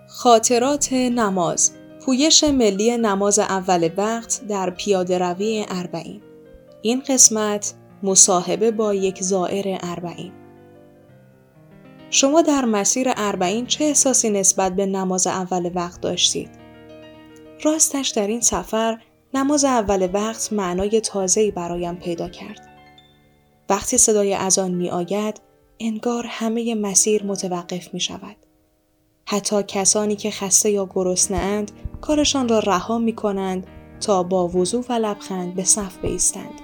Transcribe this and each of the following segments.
خاطرات نماز، پویش ملی نماز اول وقت در پیاده‌روی اربعین. این قسمت مصاحبه با یک زائر اربعین. شما در مسیر اربعین چه احساسی نسبت به نماز اول وقت داشتید؟ راستش در این سفر نماز اول وقت معنای تازه‌ای برایم پیدا کرد. وقتی صدای اذان می آید، انگار همه مسیر متوقف می شود. حتی کسانی که خسته یا گرسنه‌اند کارشان را رها می کنند تا با وضو و لبخند به صف بایستند.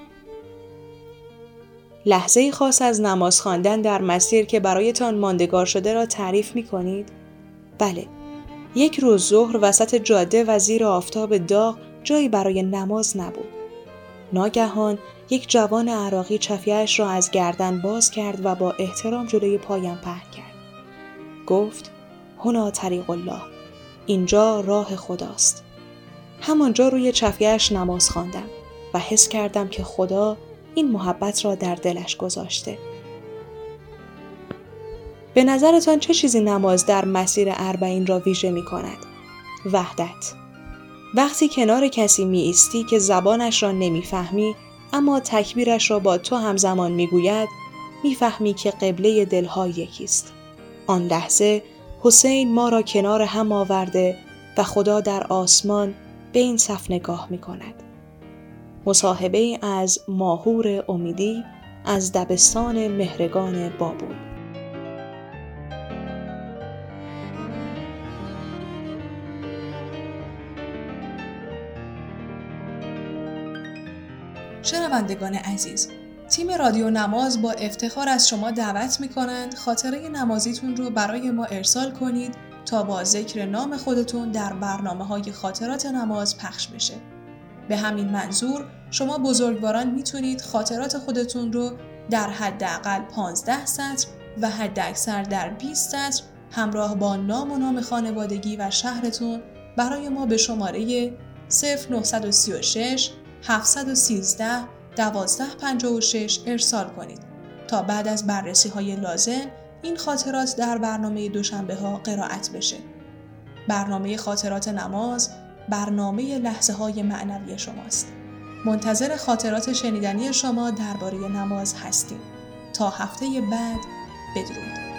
لحظه خاص از نماز خواندن در مسیر که برایتان ماندگار شده را تعریف می کنید؟ بله، یک روز ظهر وسط جاده و زیر آفتاب داغ جایی برای نماز نبود. ناگهان یک جوان عراقی چفیه‌اش را از گردن باز کرد و با احترام جلوی پایم پهن کرد. گفت: هنا طریق الله، اینجا راه خداست. همانجا روی چفیه‌اش نماز خواندم و حس کردم که خدا این محبت را در دلش گذاشته. به نظرتان چه چیزی نماز در مسیر اربعین را ویژه می کند؟ وحدت. وقتی کنار کسی می ایستی که زبانش را نمی فهمی اما تکبیرش را با تو همزمان می گوید، می فهمی که قبله دلها یکیست. آن لحظه حسین ما را کنار هم آورده و خدا در آسمان به این صف نگاه می کند. مصاحبه از ماهور امیدی از دبستان مهرگان بابل. شنوندگان عزیز، تیم رادیو نماز با افتخار از شما دعوت می‌کنند خاطره نمازیتون رو برای ما ارسال کنید تا با ذکر نام خودتون در برنامه‌های خاطرات نماز پخش بشه. به همین منظور شما بزرگواران میتونید خاطرات خودتون رو در حداقل 15 سطر و حداکثر در 20 سطر همراه با نام و نام خانوادگی و شهرتون برای ما به شماره 0936 713 1256 ارسال کنید تا بعد از بررسی‌های لازم این خاطرات در برنامه دوشنبه‌ها قرائت بشه. برنامه خاطرات نماز برنامه لحظه‌های معنوی شماست. منتظر خاطرات شنیدنی شما درباره نماز هستیم. تا هفته بعد، بدرود.